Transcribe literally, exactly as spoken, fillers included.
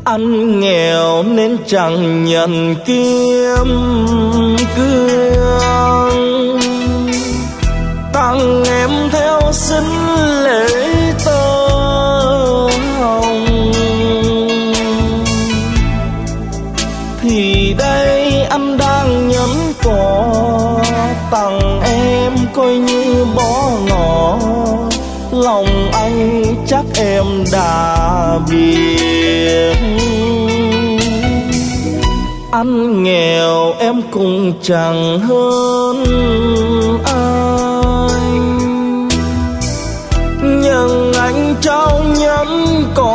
Anh nghèo nên chẳng nhận kiếm cương, tặng em theo xin lễ tơ hồng. Thì đây anh đang nhẫn cỏ tặng em coi như bó ngỏ, lòng anh chắc em đã biết. Anh nghèo em cũng chẳng hơn anh, nhưng anh trao nhẫn cỏ